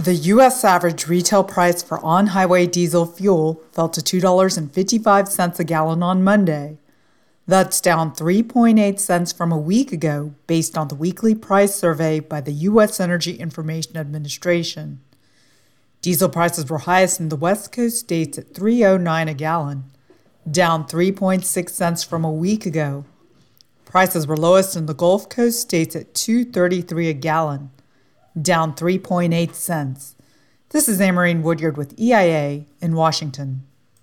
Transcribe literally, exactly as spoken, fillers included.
The U S average retail price for on-highway diesel fuel fell to two dollars and fifty-five cents a gallon on Monday. That's down three point eight cents from a week ago, based on the weekly price survey by the U S Energy Information Administration. Diesel prices were highest in the West Coast states at three dollars and nine cents a gallon, down three point six cents from a week ago. Prices were lowest in the Gulf Coast states at two dollars and thirty-three cents a gallon, down three point eight cents. This is Amarine Woodyard with E I A in Washington.